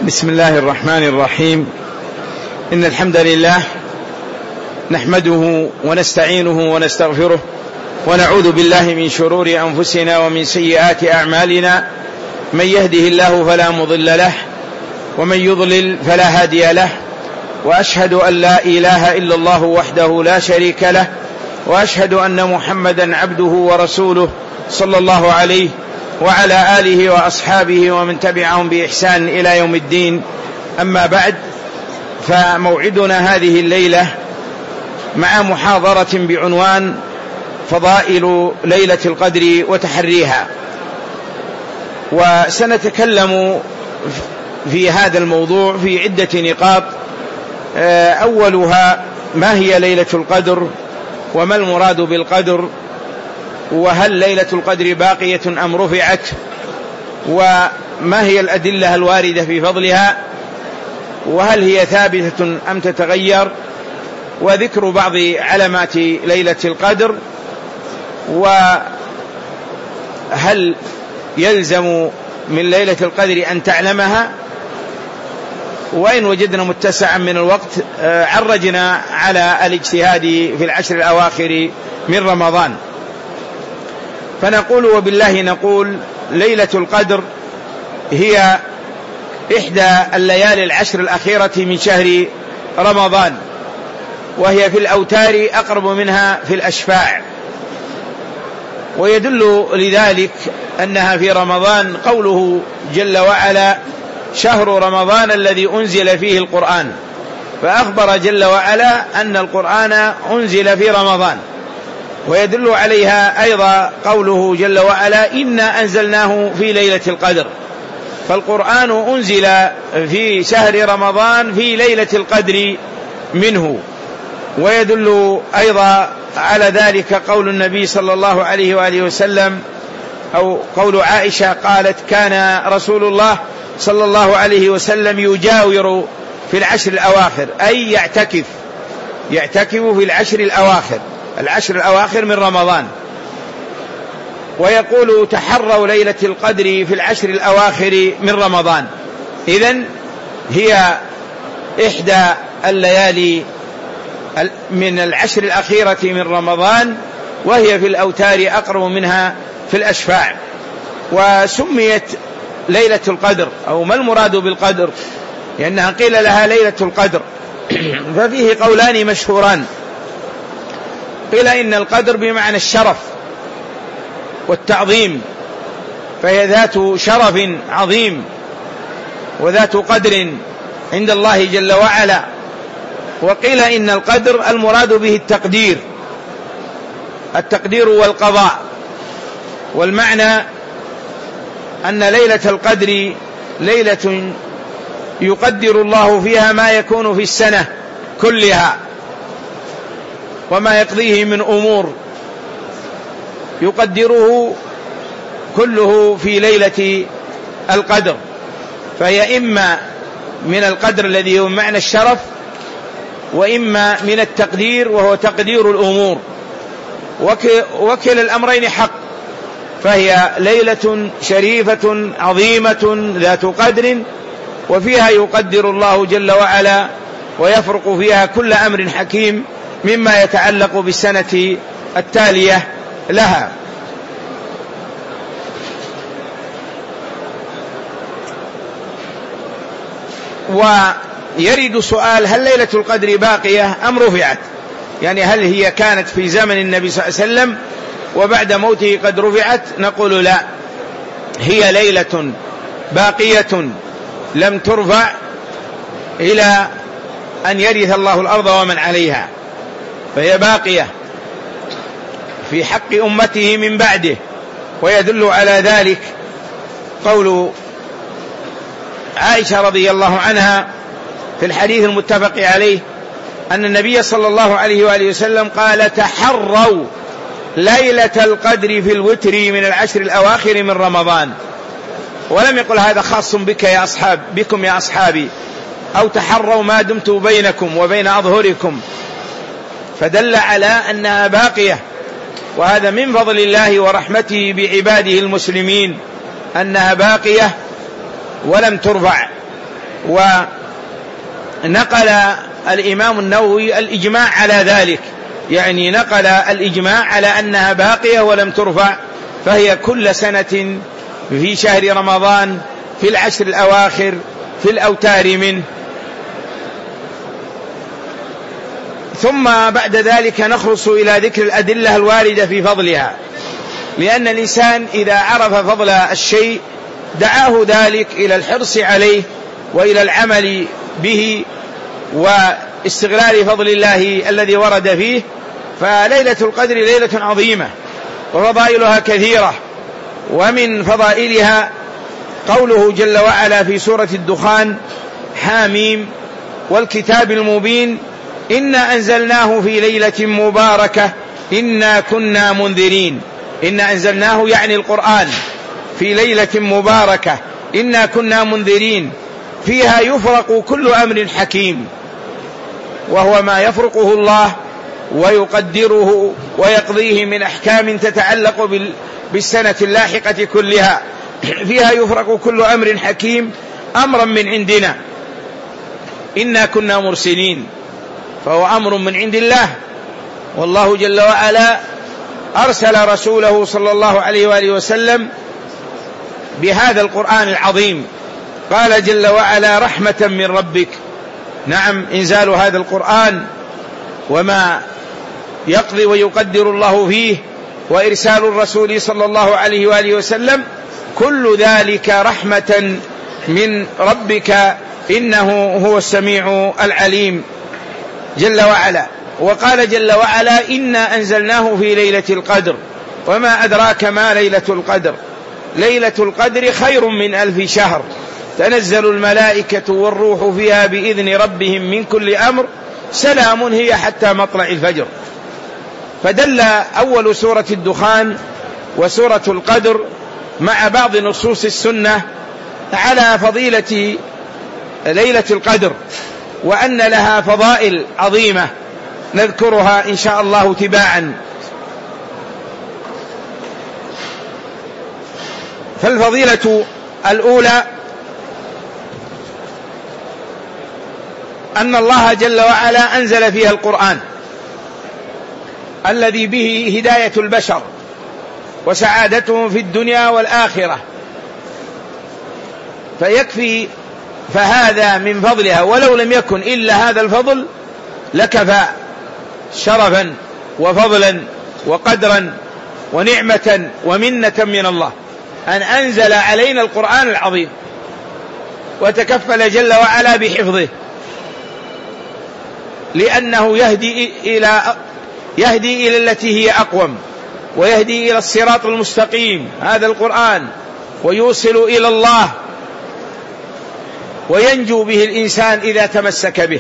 بسم الله الرحمن الرحيم. إن الحمد لله نحمده ونستعينه ونستغفره ونعوذ بالله من شرور أنفسنا ومن سيئات أعمالنا. من يهده الله فلا مضل له ومن يضلل فلا هادي له، وأشهد أن لا إله إلا الله وحده لا شريك له، وأشهد أن محمدا عبده ورسوله صلى الله عليه وعلى آله وأصحابه ومن تبعهم بإحسان إلى يوم الدين. أما بعد، فموعدنا هذه الليلة مع محاضرة بعنوان فضائل ليلة القدر وتحريها، وسنتكلم في هذا الموضوع في عدة نقاط. أولها ما هي ليلة القدر، وما المراد بالقدر، وهل ليلة القدر باقية أم رفعت، وما هي الأدلة الواردة في فضلها، وهل هي ثابتة أم تتغير، وذكر بعض علامات ليلة القدر، وهل يلزم من ليلة القدر أن تعلمها. وإن وجدنا متسعا من الوقت عرجنا على الاجتهاد في العشر الأواخر من رمضان، فنقول وبالله نقول ليلة القدر هي إحدى الليالي العشر الأخيرة من شهر رمضان، وهي في الأوتار أقرب منها في الأشفاع، ويدل لذلك أنها في رمضان قوله جل وعلا: شهر رمضان الذي أنزل فيه القرآن، فأخبر جل وعلا أن القرآن أنزل في رمضان. ويدل عليها أيضا قوله جل وعلا: إنا أنزلناه في ليلة القدر، فالقرآن أنزل في شهر رمضان في ليلة القدر منه. ويدل أيضا على ذلك قول النبي صلى الله عليه وآله وسلم، أو قول عائشة قالت: كان رسول الله صلى الله عليه وسلم يجاور في العشر الأواخر، أي يعتكف في العشر الأواخر من رمضان. ويقول: تحروا ليلة القدر في العشر الأواخر من رمضان. إذن هي إحدى الليالي من العشر الأخيرة من رمضان، وهي في الأوتار أقرب منها في الأشفاع. وسميت ليلة القدر، أو ما المراد بالقدر، لأنها قيل لها ليلة القدر، ففيه قولان مشهوران. قيل إن القدر بمعنى الشرف والتعظيم، فهي ذات شرف عظيم وذات قدر عند الله جل وعلا. وقيل إن القدر المراد به التقدير والقضاء، والمعنى أن ليلة القدر ليلة يقدر الله فيها ما يكون في السنة كلها، وما يقضيه من أمور يقدره كله في ليلة القدر. فهي إما من القدر الذي هو معنى الشرف، وإما من التقدير وهو تقدير الأمور، وكل الأمرين حق. فهي ليلة شريفة عظيمة ذات قدر، وفيها يقدر الله جل وعلا ويفرق فيها كل أمر حكيم مما يتعلق بالسنة التالية لها. ويرد سؤال: هل ليلة القدر باقية أم رفعت؟ يعني هل هي كانت في زمن النبي صلى الله عليه وسلم وبعد موته قد رفعت؟ نقول لا، هي ليلة باقية لم ترفع إلى أن يرث الله الأرض ومن عليها، فهي باقية في حق أمته من بعده. ويدل على ذلك قول عائشة رضي الله عنها في الحديث المتفق عليه أن النبي صلى الله عليه وآله وسلم قال: تحروا ليلة القدر في الوتر من العشر الأواخر من رمضان. ولم يقل هذا خاص بكم يا أصحابي، أو تحروا ما دمت بينكم وبين أظهركم، فدل على أنها باقية. وهذا من فضل الله ورحمته بعباده المسلمين، أنها باقية ولم ترفع. ونقل الإمام النووي الإجماع على ذلك، يعني نقل الإجماع على أنها باقية ولم ترفع، فهي كل سنة في شهر رمضان في العشر الأواخر في الأوتار منه. ثم بعد ذلك نخلص إلى ذكر الأدلة الواردة في فضلها، لأن الإنسان إذا عرف فضل الشيء دعاه ذلك إلى الحرص عليه وإلى العمل به واستغلال فضل الله الذي ورد فيه. فليلة القدر ليلة عظيمة وفضائلها كثيرة، ومن فضائلها قوله جل وعلا في سورة الدخان: حاميم والكتاب المبين إنا أنزلناه في ليلة مباركة إنا كنا منذرين. إنا أنزلناه يعني القرآن في ليلة مباركة إنا كنا منذرين فيها يفرق كل أمر حكيم، وهو ما يفرقه الله ويقدره ويقضيه من أحكام تتعلق بالسنة اللاحقة كلها. فيها يفرق كل أمر حكيم أمرا من عندنا إنا كنا مرسلين، فهو أمر من عند الله، والله جل وعلا أرسل رسوله صلى الله عليه وآله وسلم بهذا القرآن العظيم. قال جل وعلا: رحمة من ربك. نعم، إنزال هذا القرآن وما يقضي ويقدر الله فيه وإرسال الرسول صلى الله عليه وآله وسلم كل ذلك رحمة من ربك إنه هو السميع العليم جل وعلا. وقال جل وعلا: إنا أنزلناه في ليلة القدر وما أدراك ما ليلة القدر ليلة القدر خير من 1000 شهر تنزل الملائكة والروح فيها بإذن ربهم من كل أمر سلام هي حتى مطلع الفجر. فدل أول سورة الدخان وسورة القدر مع بعض نصوص السنة على فضيلة ليلة القدر، وأن لها فضائل عظيمة نذكرها إن شاء الله تباعا. فالفضيلة الأولى أن الله جل وعلا أنزل فيها القرآن الذي به هداية البشر وسعادتهم في الدنيا والآخرة، فيكفي، فهذا من فضلها، ولو لم يكن إلا هذا الفضل لكفى شرفا وفضلا وقدرا ونعمة ومنة من الله أن أنزل علينا القرآن العظيم وتكفل جل وعلا بحفظه، لأنه يهدي إلى التي هي أقوم، ويهدي إلى الصراط المستقيم هذا القرآن، ويوصل إلى الله، وينجو به الإنسان إذا تمسك به.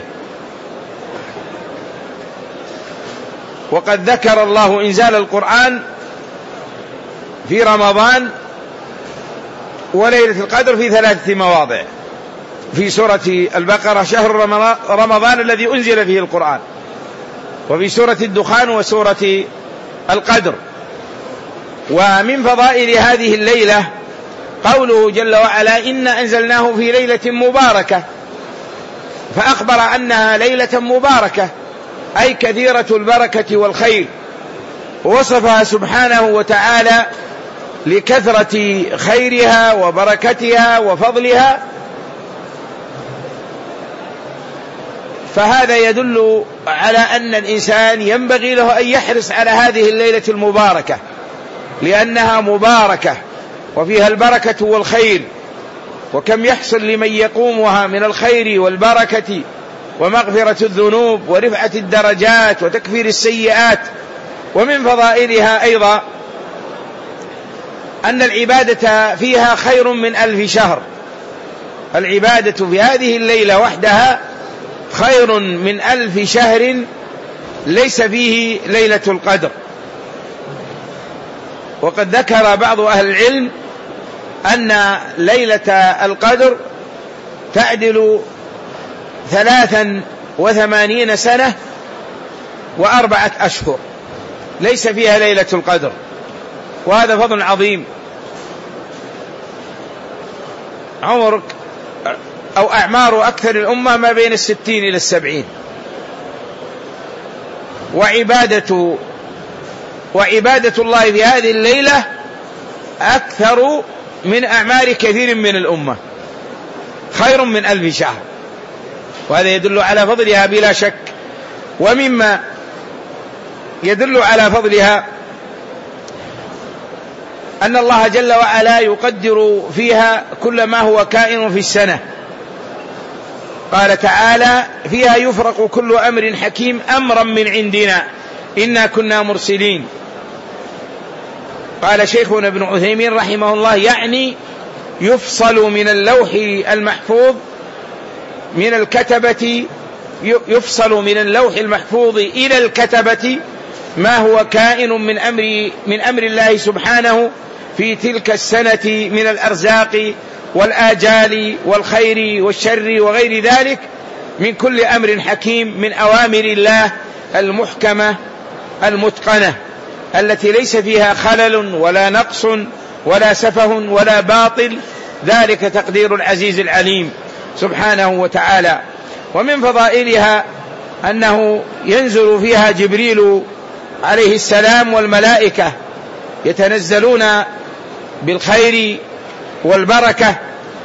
وقد ذكر الله إنزال القرآن في رمضان وليلة القدر في 3 مواضع: في سورة البقرة شهر رمضان الذي أنزل فيه القرآن، وفي سورة الدخان وسورة القدر. ومن فضائل هذه الليلة قوله جل وعلا: إنا أنزلناه في ليلة مباركة، فأخبر أنها ليلة مباركة أي كثيرة البركة والخير، ووصفها سبحانه وتعالى لكثرة خيرها وبركتها وفضلها. فهذا يدل على أن الإنسان ينبغي له أن يحرص على هذه الليلة المباركة، لأنها مباركة وفيها البركة والخير، وكم يحصل لمن يقومها من الخير والبركة ومغفرة الذنوب ورفعة الدرجات وتكفير السيئات. ومن فضائلها أيضا أن العبادة فيها خير من 1000 شهر. العبادة في هذه الليلة وحدها خير من 1000 شهر ليس فيه ليلة القدر. وقد ذكر بعض أهل العلم أن ليلة القدر تعدل 83 سنة و4 أشهر ليس فيها ليلة القدر، وهذا فضل عظيم. عمرك أو أعمار أكثر الأمة ما بين 60 إلى 70. وعبادة الله في هذه الليلة أكثر من أعمار كثير من الأمة، خير من 1000 شهر، وهذا يدل على فضلها بلا شك. ومما يدل على فضلها أن الله جل وعلا يقدر فيها كل ما هو كائن في السنة. قال تعالى: فيها يفرق كل أمر حكيم أمرا من عندنا إنا كنا مرسلين. قال شيخنا ابن عثيمين رحمه الله: يعني يفصل من اللوح المحفوظ من الكتبة، يفصل من اللوح المحفوظ إلى الكتبة ما هو كائن من أمر الله سبحانه في تلك السنة من الأرزاق والآجال والخير والشر وغير ذلك، من كل أمر حكيم من أوامر الله المحكمة المتقنة التي ليس فيها خلل ولا نقص ولا سفه ولا باطل، ذلك تقدير العزيز العليم سبحانه وتعالى. ومن فضائلها أنه ينزل فيها جبريل عليه السلام والملائكة يتنزلون بالخير والبركة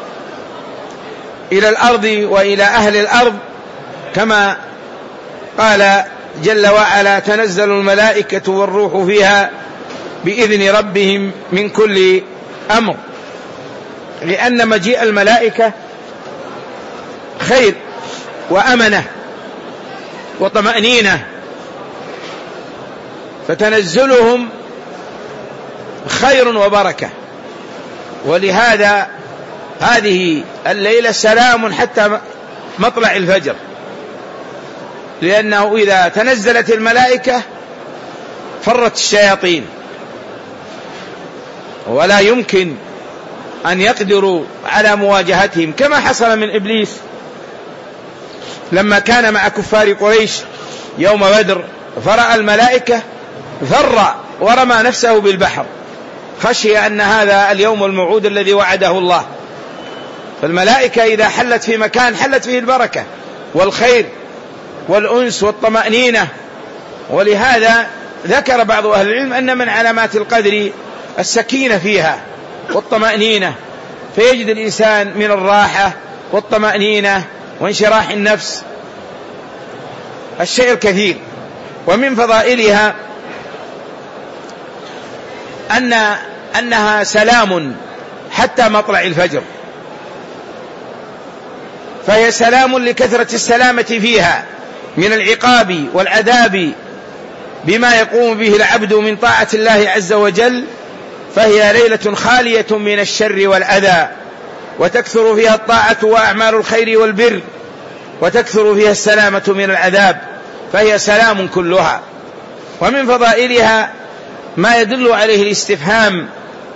إلى الأرض وإلى أهل الأرض، كما قال جل وعلا: تنزل الملائكة والروح فيها بإذن ربهم من كل أمر. لأن مجيء الملائكة خير وأمنة وطمأنينة، فتنزلهم خير وبركة. ولهذا هذه الليلة سلام حتى مطلع الفجر، لأنه إذا تنزلت الملائكة فرت الشياطين، ولا يمكن أن يقدروا على مواجهتهم، كما حصل من إبليس لما كان مع كفار قريش يوم بدر، فرأى الملائكة فر ورمى نفسه بالبحر، خشي أن هذا اليوم الموعود الذي وعده الله. فالملائكة إذا حلت في مكان حلت فيه البركة والخير والأنس والطمأنينة. ولهذا ذكر بعض أهل العلم أن من علامات القدر السكينة فيها والطمأنينة، فيجد الإنسان من الراحة والطمأنينة وانشراح النفس الشيء الكثير. ومن فضائلها أنها سلام حتى مطلع الفجر، فهي سلام لكثرة السلامة فيها من العقاب والعذاب بما يقوم به العبد من طاعة الله عز وجل، فهي ليلة خالية من الشر والأذى، وتكثر فيها الطاعة وأعمال الخير والبر، وتكثر فيها السلامة من العذاب، فهي سلام كلها. ومن فضائلها ما يدل عليه الاستفهام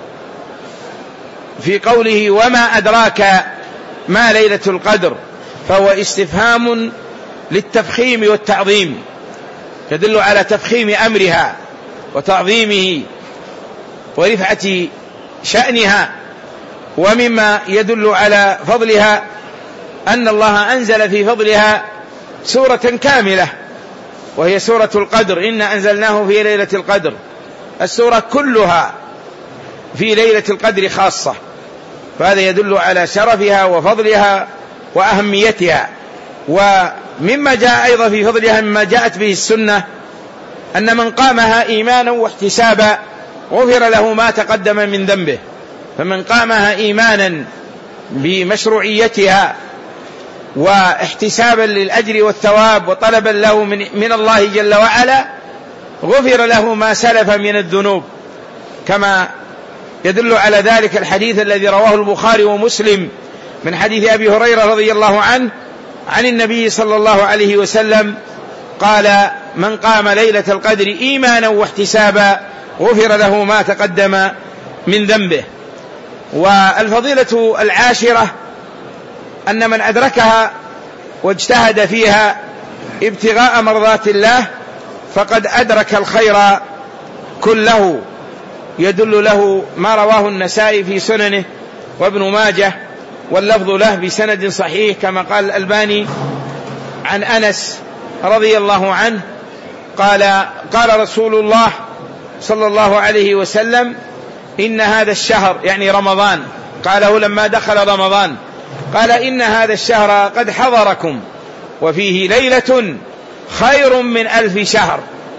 في قوله: وما أدراك ما ليلة القدر، فهو استفهام للتفخيم والتعظيم، يدل على تفخيم أمرها وتعظيمه ورفعة شأنها. ومما يدل على فضلها أن الله أنزل في فضلها سورة كاملة، وهي سورة القدر: إنا أنزلناه في ليلة القدر. السورة كلها في ليلة القدر خاصة، فهذا يدل على شرفها وفضلها وأهميتها. ومما جاء أيضا في فضلها مما جاءت به السنة أن من قامها إيمانا واحتسابا غفر له ما تقدم من ذنبه. فمن قامها إيمانا بمشروعيتها واحتسابا للأجر والثواب وطلبا له من الله جل وعلا غفر له ما سلف من الذنوب، كما يدل على ذلك الحديث الذي رواه البخاري ومسلم من حديث أبي هريرة رضي الله عنه عن النبي صلى الله عليه وسلم قال: من قام ليلة القدر إيمانا واحتسابا غفر له ما تقدم من ذنبه. والفضيلة العاشرة أن من أدركها واجتهد فيها ابتغاء مرضات الله فقد أدرك الخير كله. يدل له ما رواه النسائي في سننه وابن ماجه واللفظ له بسند صحيح كما قال الألباني عن أنس رضي الله عنه قال رسول الله صلى الله عليه وسلم: إن هذا الشهر، يعني رمضان، قاله لما دخل رمضان، قال: إن هذا الشهر قد حضركم وفيه ليلة خير من 1000 شهر،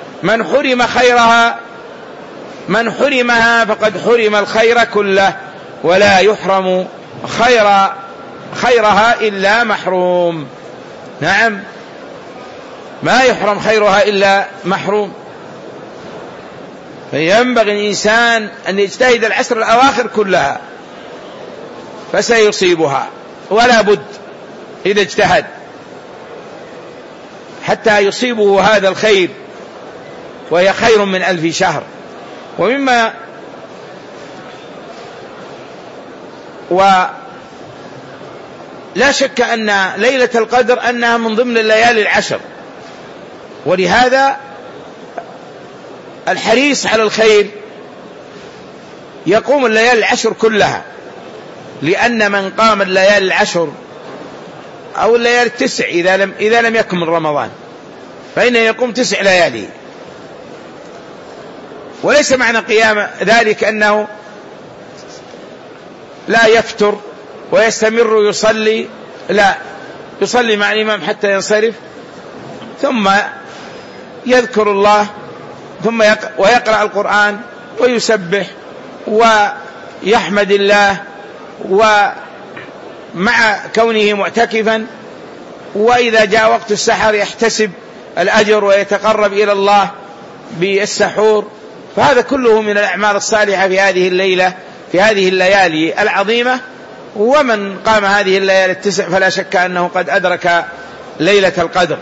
من حرمها فقد حرم الخير كله، ولا يحرم خيرها إلا محروم. نعم، ما يحرم خيرها إلا محروم. فينبغي الإنسان أن يجتهد العشر الأواخر كلها، فسيصيبها ولا بد إذا اجتهد حتى يصيبه هذا الخير، وهي خير من 1000 شهر. ولا شك أن ليلة القدر أنها من ضمن الليالي العشر، ولهذا الحريص على الخير يقوم الليالي العشر كلها، لأن من قام الليالي العشر أو الليالي التسع إذا لم يكمل رمضان فإنه يقوم 9 ليالي. وليس معنى قيام ذلك أنه لا يفتر ويستمر يصلي، لا، يصلي مع الإمام حتى ينصرف، ثم يذكر الله، ثم ويقرأ القرآن ويسبح ويحمد الله، ومع كونه معتكفا، وإذا جاء وقت السحر يحتسب الأجر ويتقرب إلى الله بالسحور. فهذا كله من الأعمال الصالحة في هذه الليلة، في هذه الليالي العظيمة. ومن قام هذه الليالي التسع فلا شك أنه قد أدرك ليلة القدر.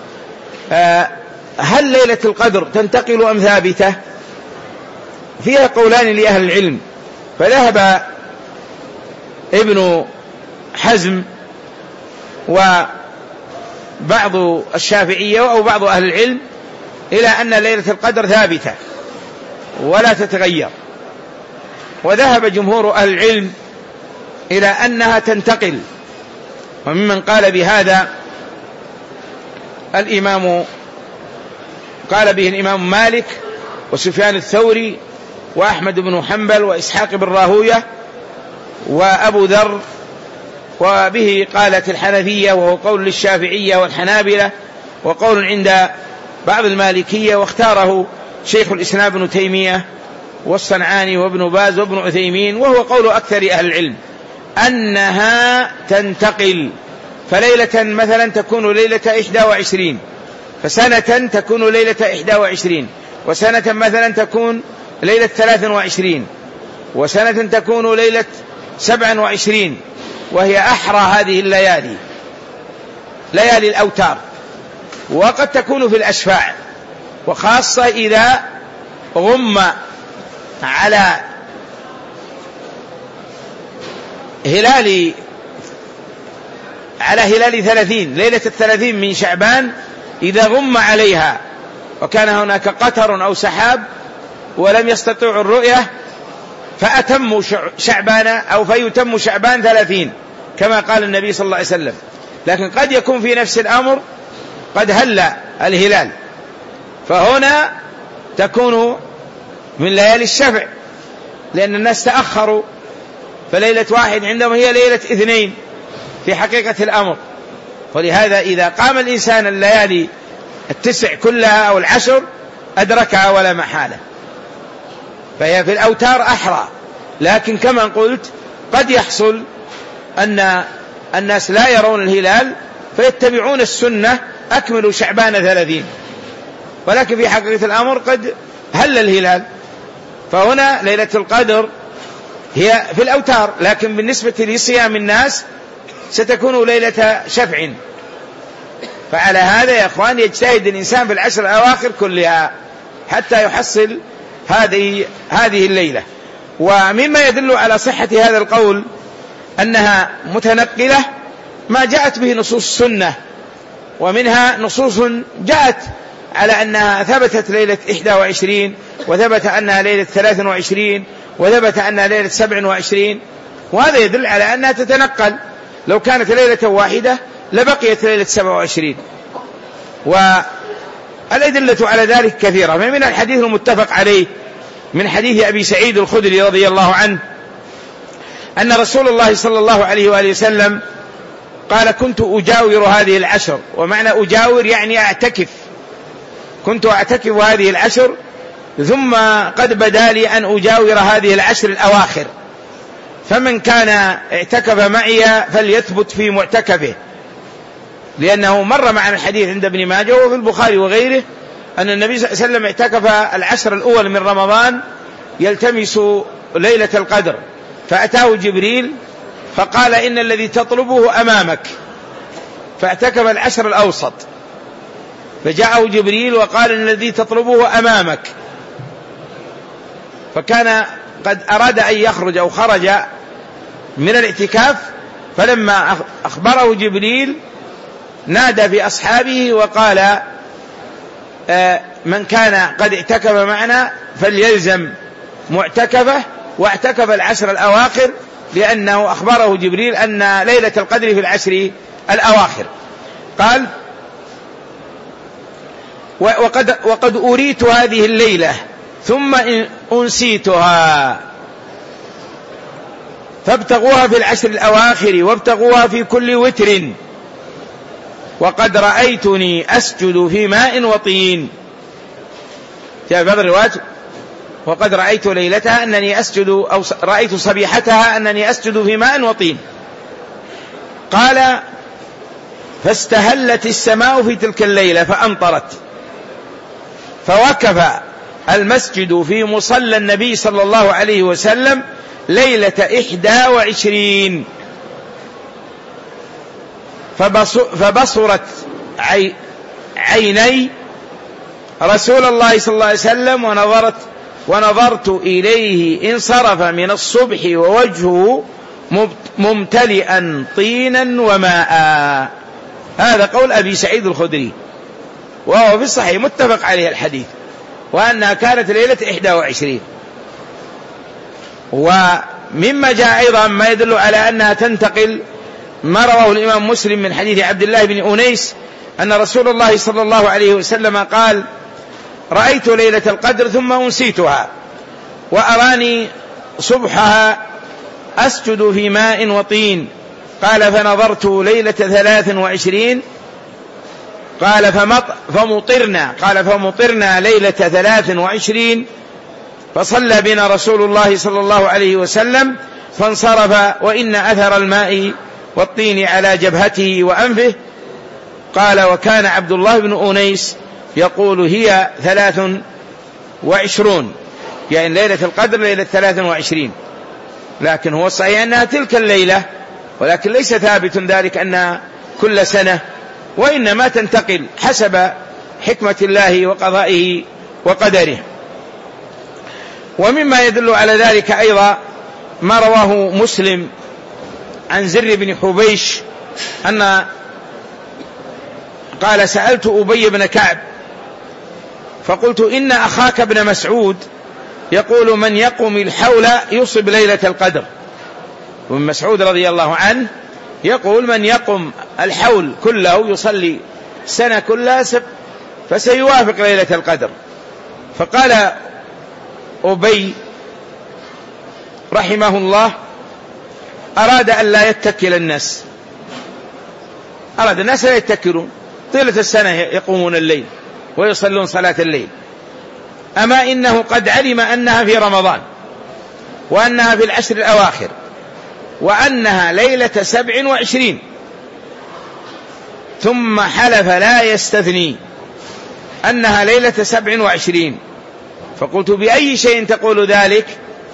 هل ليلة القدر تنتقل أم ثابتة؟ فيها قولان لأهل العلم. فذهب ابن حزم وبعض الشافعية أو بعض أهل العلم إلى أن ليلة القدر ثابتة ولا تتغير، وذهب جمهور أهل العلم إلى أنها تنتقل. وممن قال بهذا قال به الإمام مالك وسفيان الثوري وأحمد بن حنبل وإسحاق بن راهوية وأبو ذر، وبه قالت الحنفية، وهو قول للشافعية والحنابلة، وقول عند بعض المالكية، واختاره شيخ الإسلام ابن تيمية والصنعاني وابن باز وابن عثيمين، وهو قول أكثر أهل العلم أنها تنتقل. فليلة مثلا تكون ليلة 21، فسنة تكون ليلة 21، وسنة مثلا تكون ليلة 23، وسنة تكون ليلة 27، وهي أحرى هذه الليالي، ليالي الأوتار. وقد تكون في الأشفاع، وخاصة إذا غم على هلال 30، ليلة 30 من شعبان، إذا غم عليها وكان هناك قطر أو سحاب ولم يستطيعوا الرؤية فأتموا شعبان أو فيتم شعبان 30 كما قال النبي صلى الله عليه وسلم. لكن قد يكون في نفس الأمر قد هل الهلال، فهنا تكون من ليالي الشفع، لأن الناس تأخروا، فليلة 1 عندهم هي ليلة 2 في حقيقة الأمر. ولهذا إذا قام الإنسان الليالي التسع كلها أو العشر أدركها ولا محالة، فهي في الأوتار أحرى. لكن كما قلت قد يحصل أن الناس لا يرون الهلال فيتبعون السنة، أكملوا شعبان 30، ولكن في حقيقة الأمر قد هل الهلال. فهنا ليلة القدر هي في الأوتار، لكن بالنسبة لصيام الناس ستكون ليلة شفع. فعلى هذا يا أخوان يجتهد الإنسان في العشر الأواخر كلها حتى يحصل هذه الليلة. ومما يدل على صحة هذا القول أنها متنقلة ما جاءت به نصوص السنة، ومنها نصوص جاءت على أنها ثبتت ليلة 21، وثبت أنها ليلة 23، وثبت أنها ليلة 27، وهذا يدل على أنها تتنقل، لو كانت ليلة واحدة لبقيت ليلة 27. والأدلة على ذلك كثيرة. من الحديث المتفق عليه من حديث أبي سعيد الخدري رضي الله عنه أن رسول الله صلى الله عليه وآله وسلم قال: كنت أجاور هذه العشر. ومعنى أجاور يعني أعتكف، كنت أعتكف هذه العشر، ثم قد بدا لي أن أجاور هذه العشر الأواخر، فمن كان اعتكف معي فليثبت في معتكفه. لأنه مر معنا الحديث عند ابن ماجه وفي البخاري وغيره أن النبي صلى الله عليه وسلم اعتكف العشر الأول من رمضان يلتمس ليلة القدر، فأتاه جبريل فقال: إن الذي تطلبه أمامك، فاعتكف العشر الأوسط، فجاءه جبريل وقال: إن الذي تطلبه أمامك، فكان قد أراد أن يخرج أو خرج من الاعتكاف، فلما أخبره جبريل نادى بأصحابه وقال: من كان قد اعتكف معنا فليلزم معتكفه، واعتكف العشر الأواخر، لأنه أخبره جبريل أن ليلة القدر في العشر الأواخر. قال: وقد أريت هذه الليلة ثم أنسيتها، فابتغوها في العشر الأواخر وابتغوها في كل وتر، وقد رأيتني أسجد في ماء وطين. جاء في بعض الروايات: وقد رأيت ليلتها أنني أسجد، أو رأيت صبيحتها أنني أسجد في ماء وطين. قال: فاستهلت السماء في تلك الليلة فأمطرت، فوقف المسجد في مصلى النبي صلى الله عليه وسلم ليلة 21، فبصرت عيني رسول الله صلى الله عليه وسلم ونظرت إليه انصرف من الصبح ووجهه ممتلئا طينا وماء. هذا قول أبي سعيد الخدري، وهو في الصحيح متفق عليه الحديث، وأنها كانت ليلة 21. ومما جاء أيضا ما يدل على أنها تنتقل ما رواه الإمام مسلم من حديث عبد الله بن أنيس أن رسول الله صلى الله عليه وسلم قال: رأيت ليلة القدر ثم أنسيتها، وأراني صبحها أسجد في ماء وطين. قال: فنظرت ليلة 23، قال: فمطرنا ليلة 23، فصلى بنا رسول الله صلى الله عليه وسلم فانصرف، وإن أثر الماء والطين على جبهته وأنفه. قال: وكان عبد الله بن أنيس يقول: هي 23، يعني ليلة القدر ليلة 23. لكن هو الصحيح أنها تلك الليلة، ولكن ليس ثابت ذلك أنها كل سنة، وإنما تنتقل حسب حكمة الله وقضائه وقدره. ومما يدل على ذلك أيضا ما رواه مسلم عن زر بن حبيش أن قال: سألت أبي بن كعب فقلت: إن أخاك ابن مسعود يقول: من يقوم الحول يصب ليلة القدر. وابن مسعود رضي الله عنه يقول: من يقوم الحول كله يصلي السنة كلها فسيوافق ليلة القدر. فقال أبي رحمه الله: أراد أن لا يتكل الناس، أراد الناس لا يتكلون طيلة السنة يقومون الليل ويصلون صلاة الليل، أما إنه قد علم أنها في رمضان، وأنها في العشر الأواخر، وأنها ليلة 27، ثم حلف لا يستثني أنها ليلة 27. فقلت: بأي شيء تقول ذلك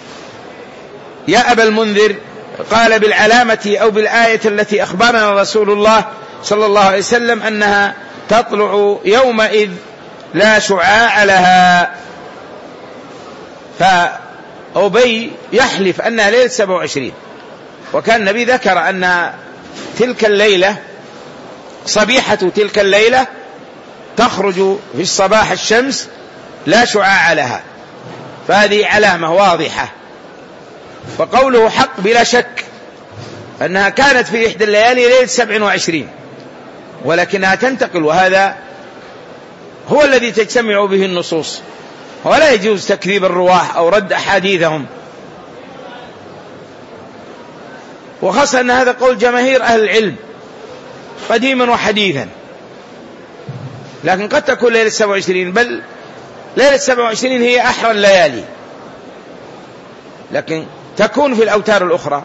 يا أبا المنذر؟ قال: بالعلامة أو بالآية التي أخبرنا رسول الله صلى الله عليه وسلم أنها تطلع يومئذ لا شعاع لها. فأبي يحلف أنها ليلة 27، وكان النبي ذكر أن تلك الليلة صبيحة تلك الليلة تخرج في الصباح الشمس لا شعاع لها، فهذه علامة واضحة. فقوله حق بلا شك أنها كانت في إحدى الليالي ليلة 27، ولكنها تنتقل، وهذا هو الذي تجتمع به النصوص، ولا يجوز تكذيب الرواة أو رد أحاديثهم، وخاصة أن هذا قول جماهير أهل العلم قديما وحديثا. لكن قد تكون ليلة 27، بل ليلة 27 هي أحرى الليالي، لكن تكون في الأوتار الأخرى.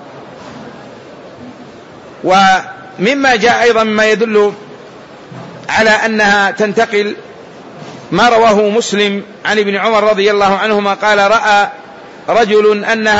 ومما جاء أيضا مما يدل على أنها تنتقل ما رواه مسلم عن ابن عمر رضي الله عنهما قال رأى رجل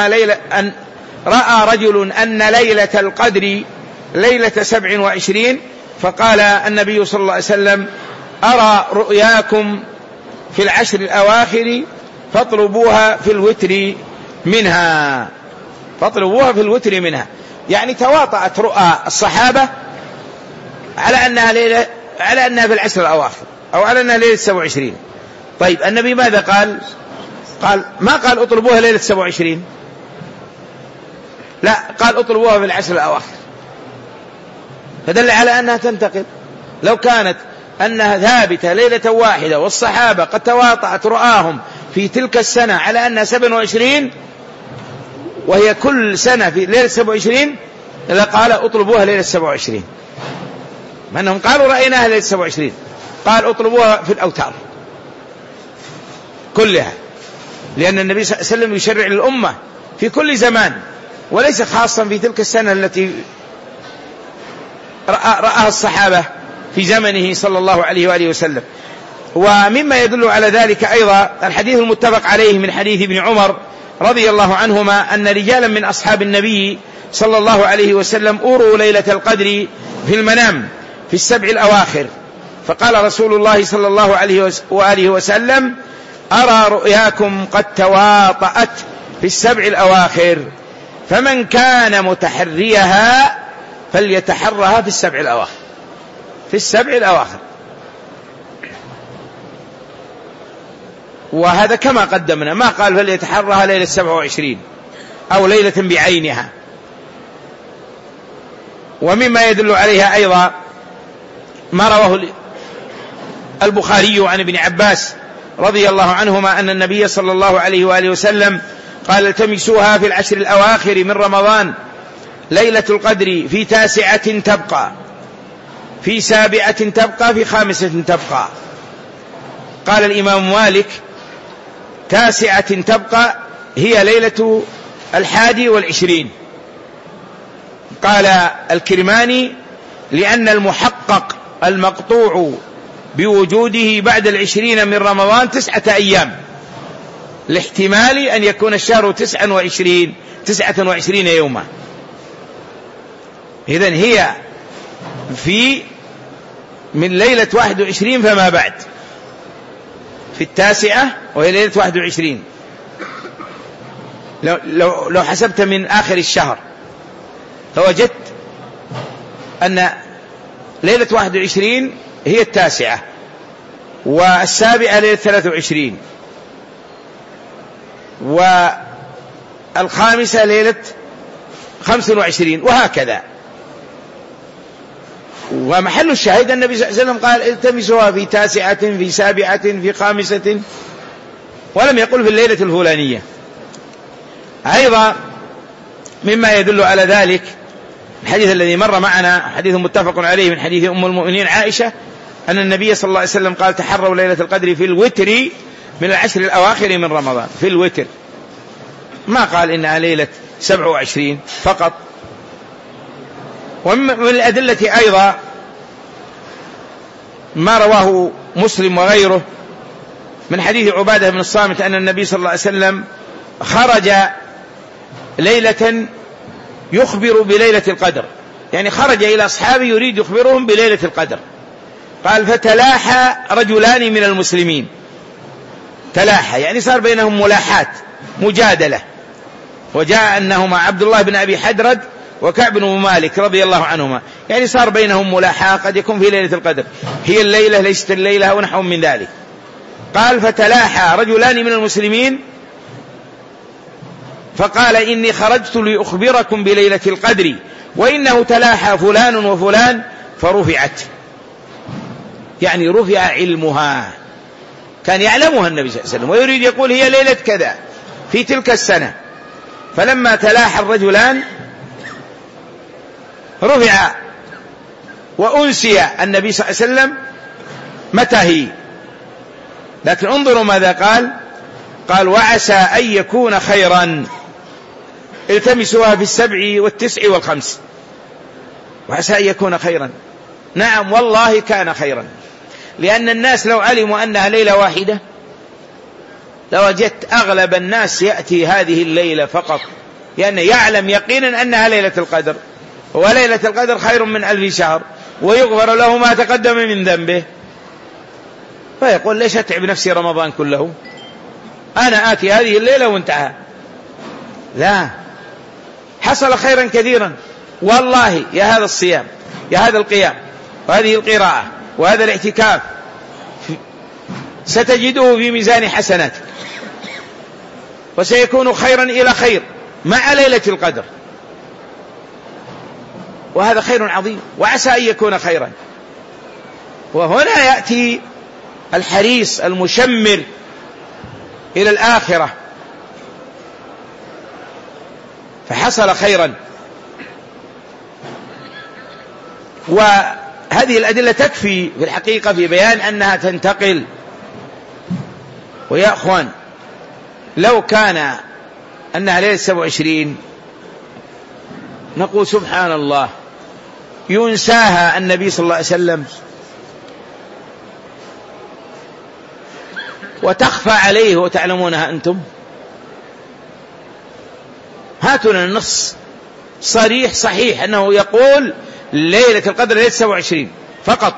أن ليلة القدر ليلة 27، فقال النبي صلى الله عليه وسلم أرى رؤياكم في العشر الأواخر فاطلبوها في الوتر منها، فاطلبوها في الوتر منها. يعني تواطأت رؤى الصحابة على أنها في العشر الأواخر، أو على أنها ليلة 27. طيب النبي ماذا قال؟ ما قال اطلبوها ليلة 27، لا، قال اطلبوها في العشر الأواخر، فدل على أنها تنتقل. لو كانت أنها ثابتة ليلة واحدة والصحابة قد تواطأت رؤاهم في تلك السنة على أنها 27 وهي كل سنة في ليلة 27، لقال اطلبوها ليلة 27، ما أنهم قالوا رأيناها ليلة 27، قال اطلبوها في الأوتار كلها، لأن النبي صلى الله عليه وسلم يشرع للأمة في كل زمان، وليس خاصا في تلك السنة التي رآها الصحابة في زمنه صلى الله عليه وآله وسلم. ومما يدل على ذلك أيضا الحديث المتفق عليه من حديث ابن عمر رضي الله عنهما أن رجالا من أصحاب النبي صلى الله عليه وسلم أوروا ليلة القدر في المنام في السبع الأواخر، فقال رسول الله صلى الله عليه وآله وسلم أرى رؤياكم قد تواطأت في السبع الأواخر، فمن كان متحريها فليتحرها في السبع الأواخر، في السبع الأواخر. وهذا كما قدمنا، ما قال فليتحرها ليلة 27 أو ليلة بعينها. ومما يدل عليها أيضا ما رواه البخاري عن ابن عباس رضي الله عنهما أن النبي صلى الله عليه وآله وسلم قال التمسوها في العشر الأواخر من رمضان، ليلة القدر في 9 تبقى، في 7 تبقى، في 5 تبقى. قال الإمام مالك 9 تبقى هي ليلة 21. قال الكرماني لأن المحقق المقطوع بوجوده بعد 20 من رمضان 9 أيام، لاحتمال أن يكون الشهر 29 يوما. إذن هي في من ليلة 21 فما بعد، في 9 وهي ليلة 21. لو حسبت من آخر الشهر فوجدت أن ليلة 21 هي 9، والسابعة ليلة 23، والخامسة ليلة 25، وهكذا. ومحل الشاهد النبي صلى الله عليه وسلم قال التمسوها في 9 في 7 في 5، ولم يقل في الليلة الفلانية. أيضا مما يدل على ذلك الحديث الذي مر معنا، حديث متفق عليه من حديث أم المؤمنين عائشة أن النبي صلى الله عليه وسلم قال تحروا ليلة القدر في الوتر من العشر الأواخر من رمضان، في الوتر، ما قال إنها ليلة 27 فقط. ومن الأدلة أيضا ما رواه مسلم وغيره من حديث عبادة بن الصامت أن النبي صلى الله عليه وسلم خرج ليلة يخبر بليلة القدر، يعني خرج إلى أصحابه يريد يخبرهم بليلة القدر. قال فتلاحى رجلان من المسلمين، تلاحى يعني صار بينهم ملاحات مجادلة، وجاء أنهما عبد الله بن أبي حدرد وكعب بن مالك رضي الله عنهما، يعني صار بينهم ملاحاة، قد يكون في ليلة القدر هي الليلة ليست الليلة ونحو من ذلك. قال فتلاحى رجلان من المسلمين فقال إني خرجت لأخبركم بليلة القدر وإنه تلاحى فلان وفلان فرفعت، يعني رفع علمها، كان يعلمها النبي صلى الله عليه وسلم ويريد يقول هي ليلة كذا في تلك السنة، فلما تلاحى الرجلان رفع وأنسي النبي صلى الله عليه وسلم متى هي. لكن انظروا ماذا قال وعسى أن يكون خيرا، التمسوها في 7 و9 و5، وعسى أن يكون خيرا. نعم والله كان خيرا، لأن الناس لو علموا أنها ليلة واحدة لوجدت أغلب الناس يأتي هذه الليلة فقط، لأنه يعلم يقينا أنها ليلة القدر، وليلة القدر خير من 1000 شهر، ويغفر له ما تقدم من ذنبه، فيقول ليش أتعب نفسي رمضان كله، أنا آتي هذه الليلة وانتهى. لا، حصل خيرا كثيرا والله، يا هذا الصيام، يا هذا القيام، وهذه القراءة، وهذا الاعتكاف، ستجده في ميزان حسناتك، وسيكون خيرا إلى خير مع ليلة القدر، وهذا خير عظيم، وعسى أن يكون خيرا. وهنا يأتي الحريص المشمر إلى الآخرة، فحصل خيرا. وهذه الأدلة تكفي في الحقيقة في بيان أنها تنتقل. ويا أخوان، لو كان أنها ليلة 27 نقول سبحان الله، ينساها النبي صلى الله عليه وسلم وتخفى عليه وتعلمونها أنتم. هاتوا لنا النص صريح صحيح أنه يقول ليلة القدر ليلة 27 فقط،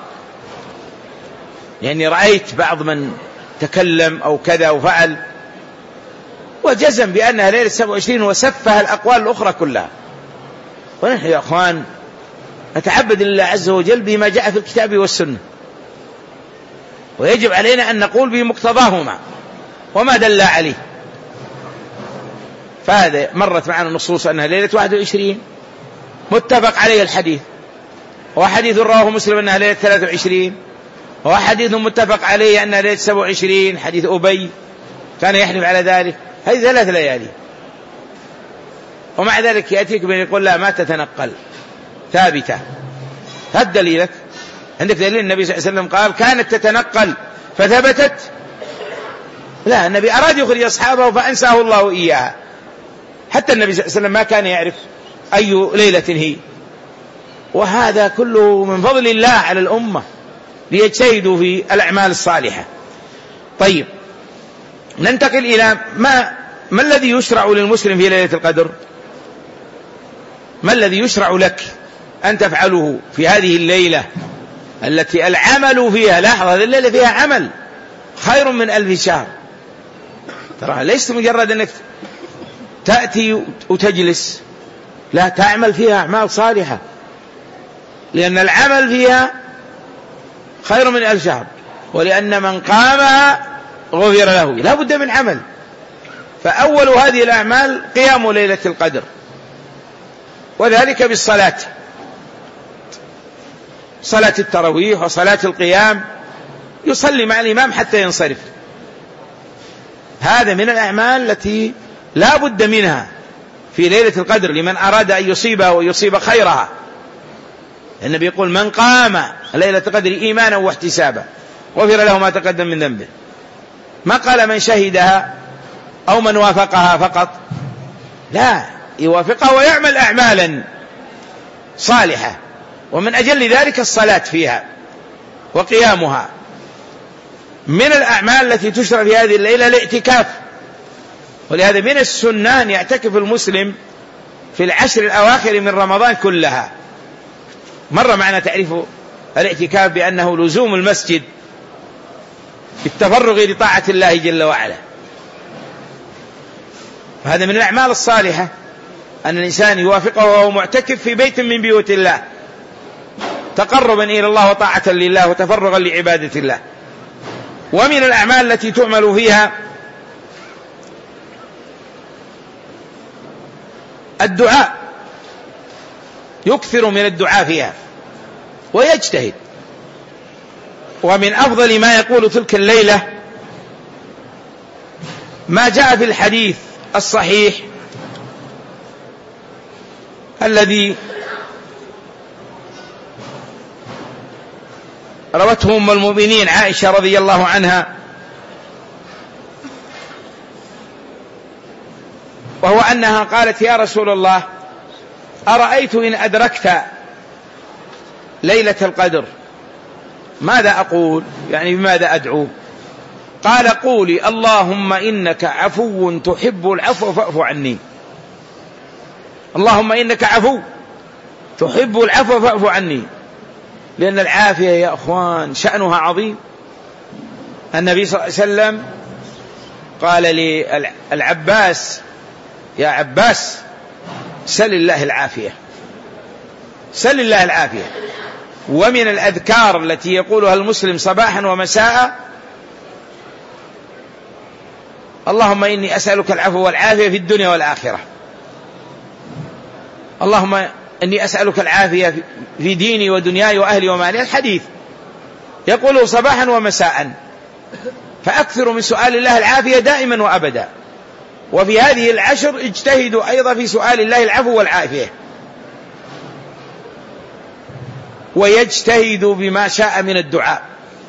يعني رأيت بعض من تكلم أو كذا وفعل وجزم بأنها ليلة 27 وسفه الأقوال الأخرى كلها. ونحن يا أخوان نتعبد لله عز وجل بما جاء في الكتاب والسنة، ويجب علينا أن نقول بمقتضاهما وما دل عليه. فهذا مرت معنا النصوص أنها ليلة 21 متفق عليه الحديث، وحديث رواه مسلم أنها ليلة 23، وحديث متفق عليه أنها ليلة 27 حديث أبي كان يحلف على ذلك. هذه 3 ليالي، ومع ذلك يأتيك من يقول لا ما تتنقل ثابتة. هذا دليلك، عندك دليل النبي صلى الله عليه وسلم قال كانت تتنقل فثبتت؟ لا، النبي أراد يخرج أصحابه فأنساه الله إياها، حتى النبي صلى الله عليه وسلم ما كان يعرف أي ليلة هي. وهذا كله من فضل الله على الأمة ليجتهدوا في الأعمال الصالحة. طيب، ننتقل إلى ما الذي يشرع للمسلم في ليلة القدر؟ ما الذي يشرع لك أن تفعله في هذه الليلة التي العمل فيها، لاحظ هذه الليلة فيها عمل خير من 1000 شهر، ترى ليس مجرد أنك تأتي وتجلس، لا، تعمل فيها أعمال صالحة، لأن العمل فيها خير من 1000 شهر، ولأن من قامها غفر له. لا بد من عمل. فأول هذه الأعمال قيام ليلة القدر، وذلك بالصلاة، صلاة التراويح وصلاة القيام، يصلي مع الإمام حتى ينصرف. هذا من الأعمال التي لا بد منها في ليلة القدر لمن أراد أن يصيبها ويصيب خيرها. النبي يقول من قام ليلة القدر إيمانا واحتسابا غفر له ما تقدم من ذنبه. ما قال من شهدها أو من وافقها فقط، لا، يوافقها ويعمل أعمالا صالحة، ومن أجل ذلك الصلاة فيها وقيامها. من الأعمال التي تشرع في هذه الليلة الاعتكاف، ولهذا من السنة أن يعتكف المسلم في العشر الأواخر من رمضان كلها. مر معنا تعريف الاعتكاف بأنه لزوم المسجد بالتفرغ لطاعة الله جل وعلا. هذا من الأعمال الصالحة أن الإنسان يوافقه وهو معتكف في بيت من بيوت الله، تقربا إلى الله وطاعة لله وتفرغا لعبادة الله. ومن الأعمال التي تعمل فيها الدعاء، يكثر من الدعاء فيها ويجتهد. ومن أفضل ما يقول تلك الليلة ما جاء في الحديث الصحيح الذي روته أم المؤمنين عائشة رضي الله عنها، وهو أنها قالت: يا رسول الله، أرأيت إن أدركت ليلة القدر ماذا أقول؟ يعني بماذا أدعو؟ قال: قولي: اللهم إنك عفو تحب العفو فاعف عني. اللهم إنك عفو تحب العفو فاعف عني. لأن العافية يا أخوان شأنها عظيم. النبي صلى الله عليه وسلم قال للعباس: يا عباس، سل الله العافية، سل الله العافية. ومن الأذكار التي يقولها المسلم صباحا ومساء: اللهم إني أسألك العفو والعافية في الدنيا والآخرة. اللهم إني أسألك العافية في ديني ودنياي وأهلي ومالي. الحديث يقوله صباحا ومساء، فأكثر من سؤال الله العافية دائما وأبدا. وفي هذه العشر اجتهدوا أيضا في سؤال الله العفو والعافية، ويجتهد بما شاء من الدعاء،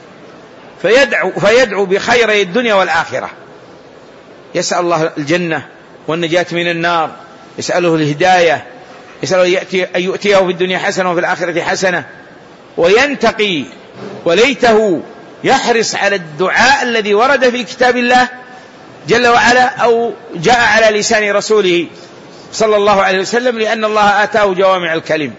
فيدعو بخيري الدنيا والآخرة. يسأل الله الجنة والنجاة من النار، يسأله الهداية، يسأله أن يؤتيه في الدنيا حسنة وفي الآخرة حسنة، وينتقي. وليته يحرص على الدعاء الذي ورد في كتاب الله جل وعلا أو جاء على لسان رسوله صلى الله عليه وسلم، لأن الله آتاه جوامع الكلم.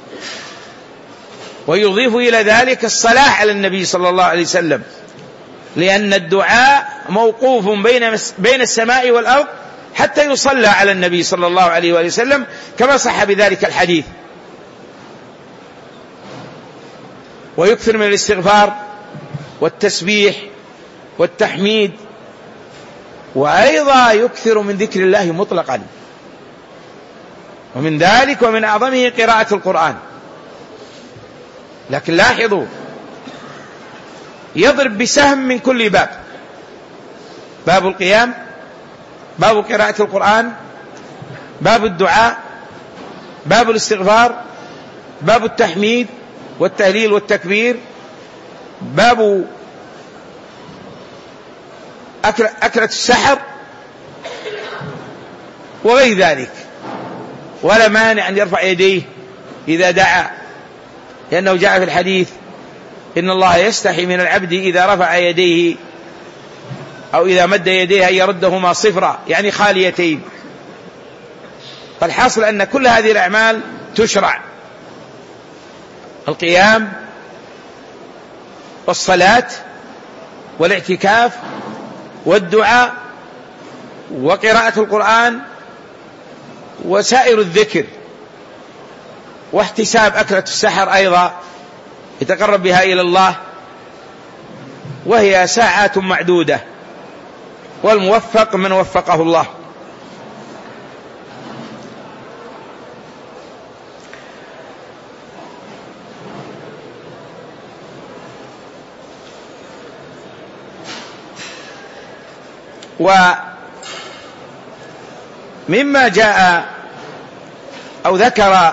ويضيف إلى ذلك الصلاة على النبي صلى الله عليه وسلم، لأن الدعاء موقوف بين السماء والأرض حتى يصلى على النبي صلى الله عليه وآله وسلم، كما صح بذلك الحديث. ويكثر من الاستغفار والتسبيح والتحميد، وأيضا يكثر من ذكر الله مطلقا. ومن ذلك ومن أعظمه قراءة القرآن. لكن لاحظوا، يضرب بسهم من كل باب: باب القيام، باب قراءة القرآن، باب الدعاء، باب الاستغفار، باب التحميد والتهليل والتكبير، باب أكلة السحر وغير ذلك. ولا مانع أن يرفع يديه إذا دعا، لأنه جاء في الحديث: إن الله يستحي من العبد إذا رفع يديه أو إذا مد يديه أن يردهما صفرا، يعني خاليتين. فالحاصل أن كل هذه الأعمال تشرع: القيام والصلاة والاعتكاف والدعاء وقراءة القرآن وسائر الذكر، واحتساب أكلة السحر أيضا يتقرب بها إلى الله، وهي ساعات معدودة، والموفق من وفقه الله. ومما جاء أو ذكر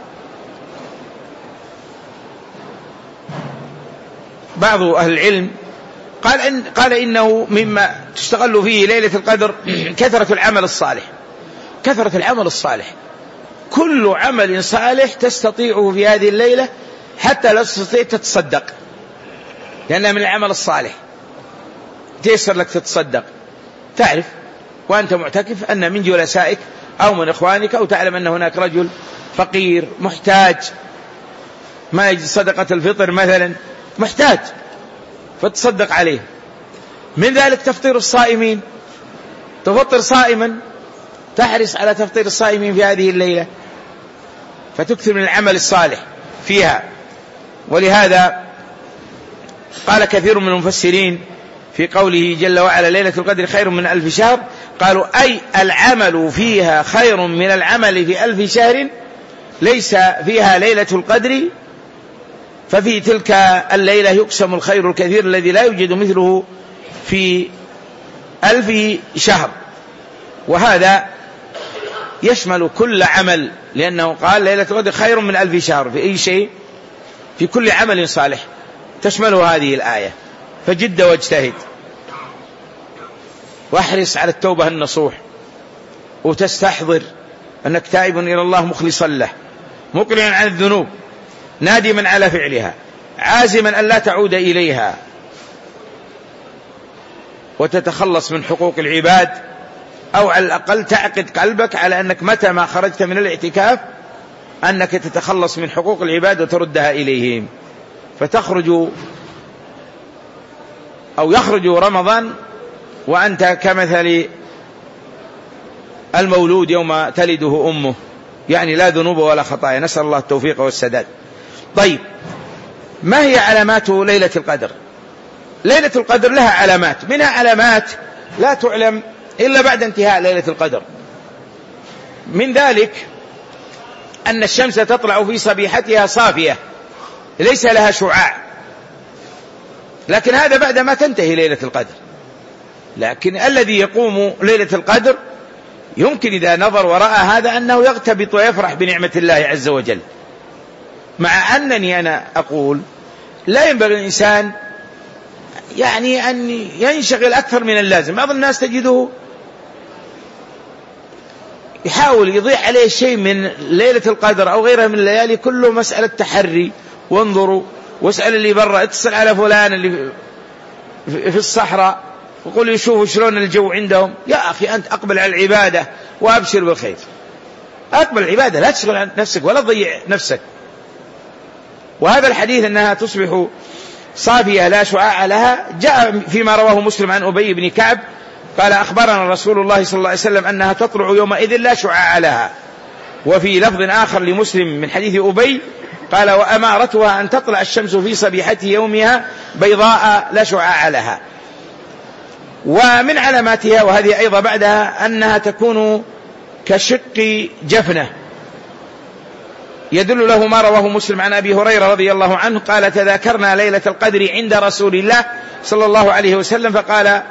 بعض أهل العلم قال إنه مما تستغل فيه ليلة القدر كثرة العمل الصالح. كثرة العمل الصالح، كل عمل صالح تستطيعه في هذه الليلة، حتى لا تستطيع تتصدق، لأنها من العمل الصالح. تيسر لك تتصدق، تعرف وأنت معتكف أن من جلسائك أو من إخوانك أو تعلم أن هناك رجل فقير محتاج، ما يجد صدقة الفطر مثلا، محتاج، فتصدق عليه. من ذلك تفطير الصائمين، تفطر صائما، تحرص على تفطير الصائمين في هذه الليلة، فتكثر من العمل الصالح فيها. ولهذا قال كثير من المفسرين في قوله جل وعلا ليلة القدر خير من 1000 شهر، قالوا أي العمل فيها خير من العمل في 1000 شهر ليس فيها ليلة القدر، ففي تلك الليلة يقسم الخير الكثير الذي لا يوجد مثله في 1000 شهر. وهذا يشمل كل عمل، لأنه قال ليلة القدر خير من 1000 شهر في أي شيء، في كل عمل صالح تشمله هذه الآية. فجد واجتهد واحرص على التوبة النصوح، وتستحضر أنك تائب إلى الله مخلصا له، مقلعا عن الذنوب، نادما على فعلها، عازما أن لا تعود إليها، وتتخلص من حقوق العباد، أو على الأقل تعقد قلبك على أنك متى ما خرجت من الاعتكاف أنك تتخلص من حقوق العباد وتردها إليهم. فتخرج أو يخرج رمضان وأنت كمثل المولود يوم تلده أمه، يعني لا ذنوب ولا خطايا، نسأل الله التوفيق والسداد. طيب، ما هي علامات ليلة القدر؟ ليلة القدر لها علامات، منها علامات لا تعلم إلا بعد انتهاء ليلة القدر. من ذلك أن الشمس تطلع في صبيحتها صافية ليس لها شعاع، لكن هذا بعد ما تنتهي ليلة القدر. لكن الذي يقوم ليلة القدر يمكن إذا نظر وراء هذا أنه يغتبط ويفرح بنعمة الله عز وجل، مع أنني أنا أقول لا ينبغي الإنسان يعني أن ينشغل أكثر من اللازم. بعض الناس تجده يحاول يضيع عليه شيء من ليلة القدر أو غيرها من الليالي، كله مسألة تحري، وانظروا واسأل اللي برا، اتصل على فلان اللي في الصحراء وقل يشوفوا شلون الجو عندهم. يا أخي أنت أقبل على العبادة وأبشر بالخير، أقبل العبادة، لا تشغل عن نفسك ولا تضيع نفسك. وهذا الحديث أنها تصبح صافية لا شعاع لها جاء فيما رواه مسلم عن أبي بن كعب قال أخبرنا رسول الله صلى الله عليه وسلم أنها تطلع يومئذ لا شعاع لها. وفي لفظ آخر لمسلم من حديث أبي قال وأمارتها أن تطلع الشمس في صبيحة يومها بيضاء لا شعاع لها. ومن علاماتها وهذه أيضا بعدها أنها تكون كشق جفنة، يدل له ما رواه مسلم عن أبي هريرة رضي الله عنه قال تذاكرنا ليلة القدر عند رسول الله صلى الله عليه وسلم فقال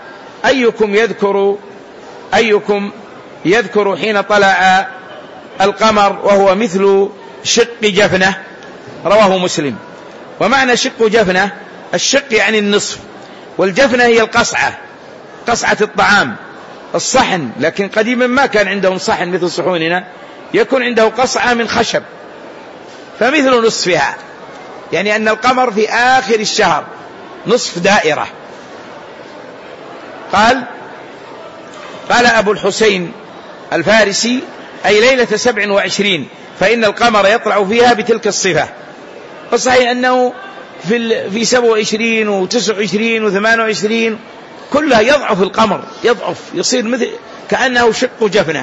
أيكم يذكر حين طلع القمر وهو مثل شق جفنة، رواه مسلم. ومعنى شق جفنة، الشق يعني النصف، والجفنة هي القصعة، قصعة الطعام، الصحن. لكن قديما ما كان عندهم صحن مثل صحوننا، يكون عنده قصعة من خشب فمثل نصفها، يعني أن القمر في آخر الشهر نصف دائرة. قال أبو الحسين الفارسي أي ليلة 27 فإن القمر يطلع فيها بتلك الصفة. فصحيح أنه في 27 و29 و28 كلها يضعف القمر، يضعف يصير مثل كأنه شق جفنة،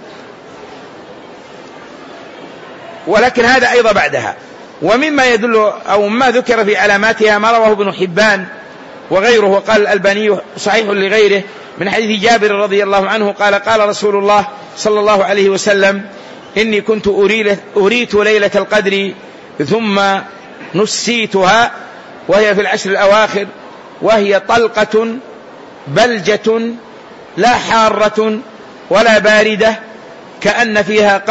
ولكن هذا أيضا بعدها. ومما يدل أو ما ذكر في علاماتها ما رواه ابن حبان وغيره وقال الألباني صحيح لغيره من حديث جابر رضي الله عنه قال رسول الله صلى الله عليه وسلم إني كنت أريت ليلة القدر ثم نسيتها وهي في العشر الأواخر، وهي طلقة بلجة لا حارة ولا باردة كأن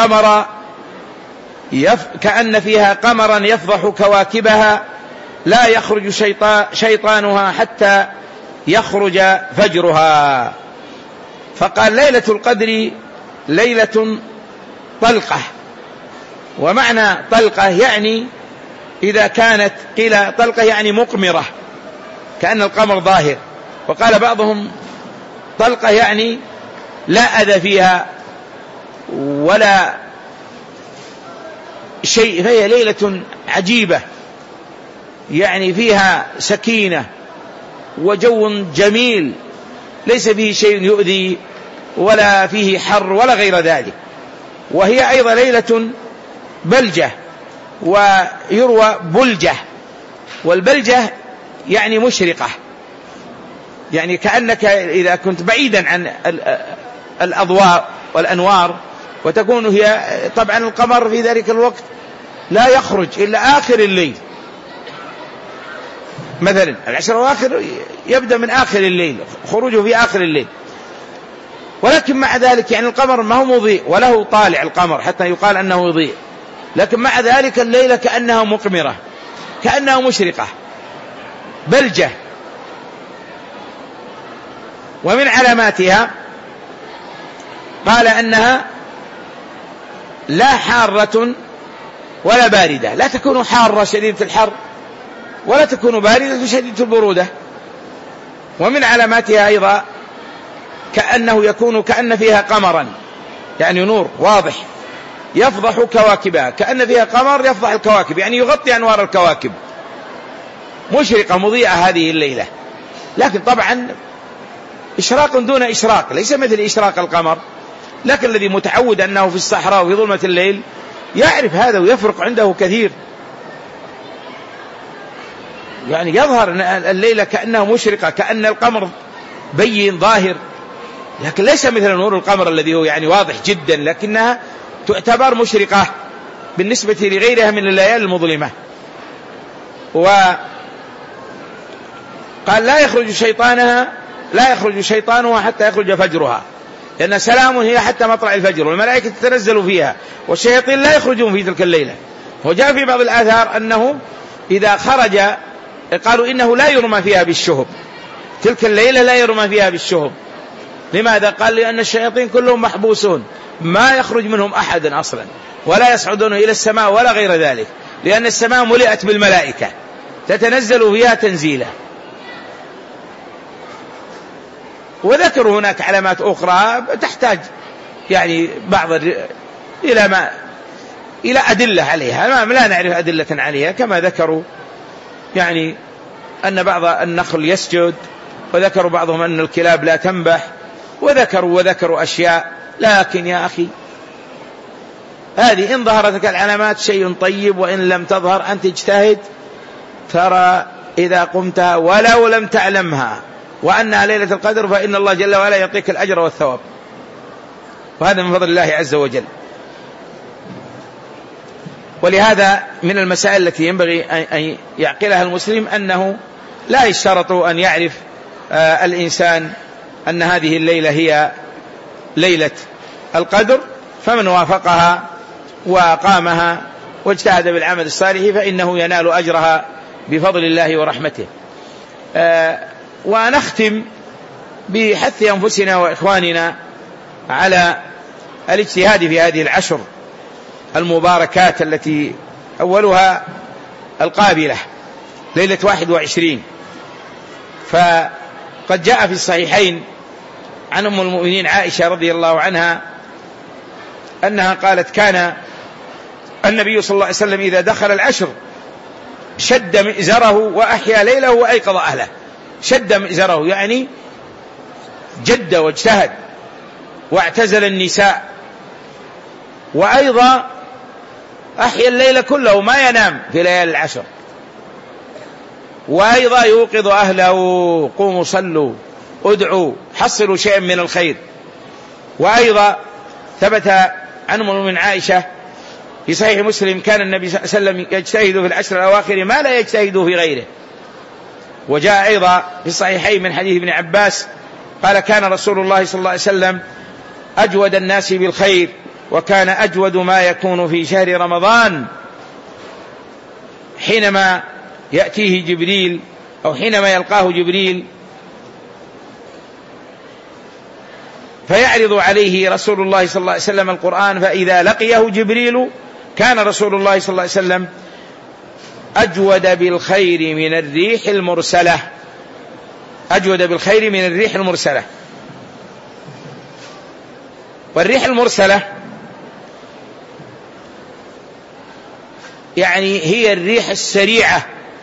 فيها قمرا يفضح كواكبها لا يخرج شيطانها حتى يخرج فجرها. فقال ليلة القدر ليلة طلقة. ومعنى طلقة يعني إذا كانت قيل طلقة يعني مقمرة كأن القمر ظاهر، وقال بعضهم طلقة يعني لا أذى فيها ولا شيء، فهي ليلة عجيبة يعني فيها سكينة وجو جميل ليس فيه شيء يؤذي ولا فيه حر ولا غير ذلك. وهي أيضا ليلة بلجة، ويروى بلجة، والبلجة يعني مشرقة، يعني كأنك إذا كنت بعيدا عن الأضواء والأنوار، وتكون هي طبعا القمر في ذلك الوقت لا يخرج إلا آخر الليل، مثلا 10 الأواخر يبدأ من آخر الليل، خروجه في آخر الليل، ولكن مع ذلك يعني القمر ما هو مضيء وله طالع القمر حتى يقال أنه يضيء، لكن مع ذلك الليلة كأنها مقمرة، كأنها مشرقة بلجة. ومن علاماتها قال أنها لا حارة ولا باردة، لا تكون حارة شديدة الحر ولا تكون باردة شديدة البرودة. ومن علاماتها أيضا كأنه يكون كأن فيها قمرا، يعني نور واضح يفضح كواكبها، كأن فيها قمر يفضح الكواكب، يعني يغطي أنوار الكواكب، مشرقة مضيئة هذه الليلة. لكن طبعا إشراق دون إشراق، ليس مثل إشراق القمر، لكن الذي متعود أنه في الصحراء وفي ظلمة الليل يعرف هذا ويفرق عنده كثير، يعني يظهر الليلة كأنها مشرقة، كأن القمر بين ظاهر، لكن ليس مثل نور القمر الذي هو يعني واضح جدا، لكنها تعتبر مشرقة بالنسبة لغيرها من الليالي المظلمة. وقال لا يخرج شيطانها حتى يخرج فجرها، لأن سلام هي حتى مطلع الفجر، والملائكة تتنزل فيها، والشياطين لا يخرجون في تلك الليلة. وجاء في بعض الآثار أنه إذا خرج قالوا إنه لا يرمى فيها بالشهب، تلك الليلة لا يرمى فيها بالشهب. لماذا؟ قال لأن الشياطين كلهم محبوسون، ما يخرج منهم أحد أصلا، ولا يصعدون إلى السماء ولا غير ذلك، لأن السماء ملئت بالملائكة تتنزل فيها تنزيلا. وذكروا هناك علامات أخرى تحتاج يعني بعض إلى أدلة عليها، لا نعرف أدلة عليها، كما ذكروا يعني أن بعض النخل يسجد، وذكروا بعضهم أن الكلاب لا تنبح، وذكروا أشياء. لكن يا أخي هذه إن ظهرت لك العلامات شيء طيب، وإن لم تظهر أنت اجتهد، ترى إذا قمتها ولو لم تعلمها وأنها ليلة القدر فإن الله جل وعلا يعطيك الأجر والثواب، وهذا من فضل الله عز وجل. ولهذا من المسائل التي ينبغي أن يعقلها المسلم أنه لا يشترط أن يعرف الإنسان أن هذه الليلة هي ليلة القدر، فمن وافقها وقامها واجتهد بالعمل الصالح فإنه ينال أجرها بفضل الله ورحمته. ونختم بحث أنفسنا وإخواننا على الاجتهاد في هذه العشر المباركات التي أولها القابلة ليلة 21. فقد جاء في الصحيحين عن أم المؤمنين عائشة رضي الله عنها أنها قالت كان النبي صلى الله عليه وسلم إذا دخل العشر شد مئزره وأحيا ليله وأيقظ أهله. شد مئزره يعني جد واجتهد واعتزل النساء، وأيضا أحيا الليل كله ما ينام في ليالي العشر، وأيضا يوقظ أهله قوموا صلوا ادعوا حصلوا شيئا من الخير. وأيضا ثبت عن من عائشة في صحيح مسلم كان النبي صلى الله عليه وسلم يجتهد في العشر الأواخر ما لا يجتهد في غيره. وجاء أيضا في الصحيحين من حديث ابن عباس قال كان رسول الله صلى الله عليه وسلم أجود الناس بالخير، وكان أجود ما يكون في شهر رمضان حينما يأتيه جبريل أو حينما يلقاه جبريل فيعرض عليه رسول الله صلى الله عليه وسلم القرآن، فإذا لقيه جبريل كان رسول الله صلى الله عليه وسلم أجود بالخير من الريح المرسلة. أجود بالخير من الريح المرسلة. والريح المرسلة يعني هي الريح السريعة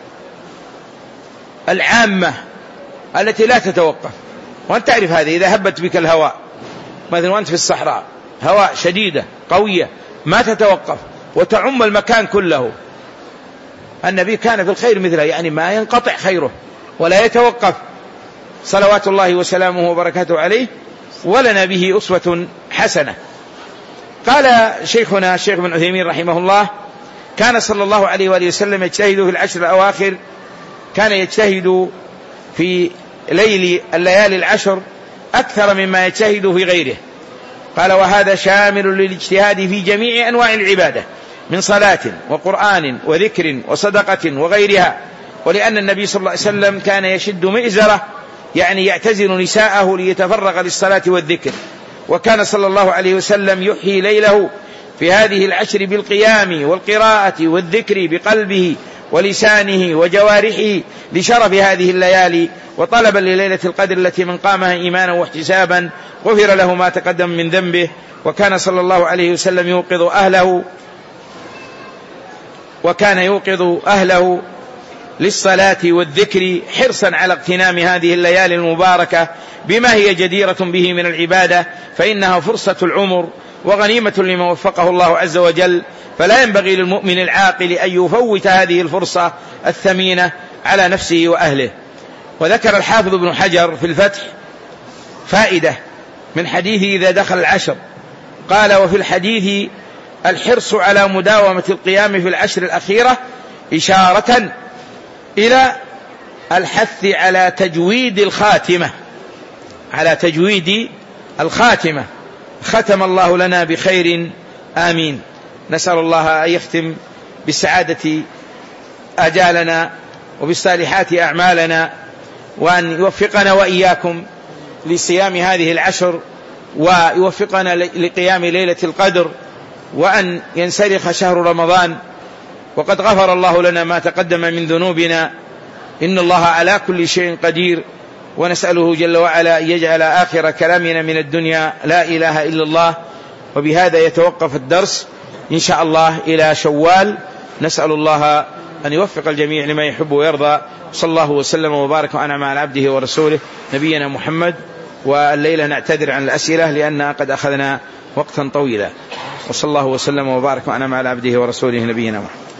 العامة التي لا تتوقف. وأنت تعرف هذا إذا هبت بك الهواء مثلا وأنت في الصحراء، هواء شديدة قوية ما تتوقف وتعم المكان كله. النبي كان في الخير مثله، يعني ما ينقطع خيره ولا يتوقف. صلوات الله وسلامه وبركاته عليه، ولنا به أسوة حسنة. قال شيخنا الشيخ ابن عثيمين رحمه الله: كان صلى الله عليه وآله وسلم يجتهد في العشر الأواخر، كان يجتهد في الليالي العشر أكثر مما يجتهد في غيره. قال: وهذا شامل للاجتهاد في جميع أنواع العبادة من صلاة وقرآن وذكر وصدقة وغيرها. ولأن النبي صلى الله عليه وسلم كان يشد مئزره، يعني يعتزل نساءه ليتفرغ للصلاة والذكر. وكان صلى الله عليه وسلم يحيي ليله في هذه العشر بالقيام والقراءة والذكر بقلبه ولسانه وجوارحه لشرف هذه الليالي، وطلبا لليلة القدر التي من قامها إيمانا واحتسابا غفر له ما تقدم من ذنبه. وكان صلى الله عليه وسلم يوقظ أهله للصلاة والذكر حرصا على اغتنام هذه الليالي المباركة بما هي جديرة به من العبادة، فإنها فرصة العمر وغنيمة لمن وفقه الله عز وجل. فلا ينبغي للمؤمن العاقل أن يفوت هذه الفرصة الثمينة على نفسه وأهله. وذكر الحافظ ابن حجر في الفتح فائدة من حديث إذا دخل العشر، قال: وفي الحديث الحرص على مداومة القيام في العشر الأخيرة إشارة إلى الحث على تجويد الخاتمة، ختم الله لنا بخير، آمين. نسأل الله أن يختم بالسعادة آجالنا وبالصالحات أعمالنا، وأن يوفقنا وإياكم لصيام هذه العشر، ويوفقنا لقيام ليلة القدر، وأن ينسلخ شهر رمضان وقد غفر الله لنا ما تقدم من ذنوبنا، إن الله على كل شيء قدير. ونسأله جل وعلا أن يجعل آخر كلامنا من الدنيا لا إله إلا الله. وبهذا يتوقف الدرس إن شاء الله إلى شوال. نسأل الله أن يوفق الجميع لما يحب ويرضى. صلى الله وسلم وبارك وأنعم على عبده ورسوله نبينا محمد. والليلة نعتذر عن الأسئلة لأننا قد أخذنا وقتا طويلا. وصلى الله وسلم وبارك وأنعم على عبده ورسوله نبينا محمد.